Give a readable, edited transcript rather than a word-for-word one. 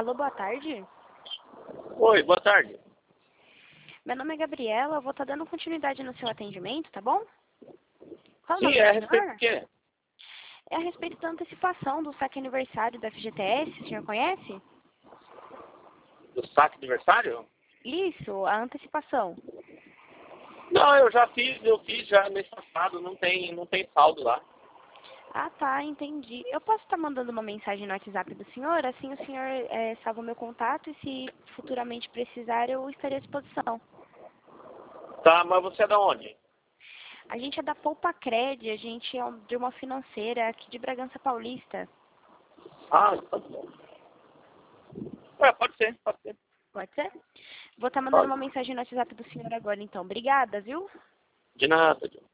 Alô, boa tarde. Oi, boa tarde. Meu nome é Gabriela, eu vou estar dando continuidade no seu atendimento, tá bom? Qual o Sim, nome é a do respeito senhor? do quê? É a respeito da antecipação do saque aniversário da FGTS, o senhor conhece? Do saque aniversário? Isso, a antecipação. Não, eu fiz já mês passado, não tem saldo lá. Ah, tá, entendi. Eu posso estar mandando uma mensagem no WhatsApp do senhor, assim o senhor salva o meu contato e se futuramente precisar eu estarei à disposição. Tá, mas você é da onde? A gente é da Poupa-Cred, a gente é de uma financeira aqui de Bragança Paulista. Ah, tá bom. É, pode ser, pode ser. Pode ser? Vou estar mandando Pode. uma mensagem no WhatsApp do senhor agora, então. Obrigada, viu? De nada.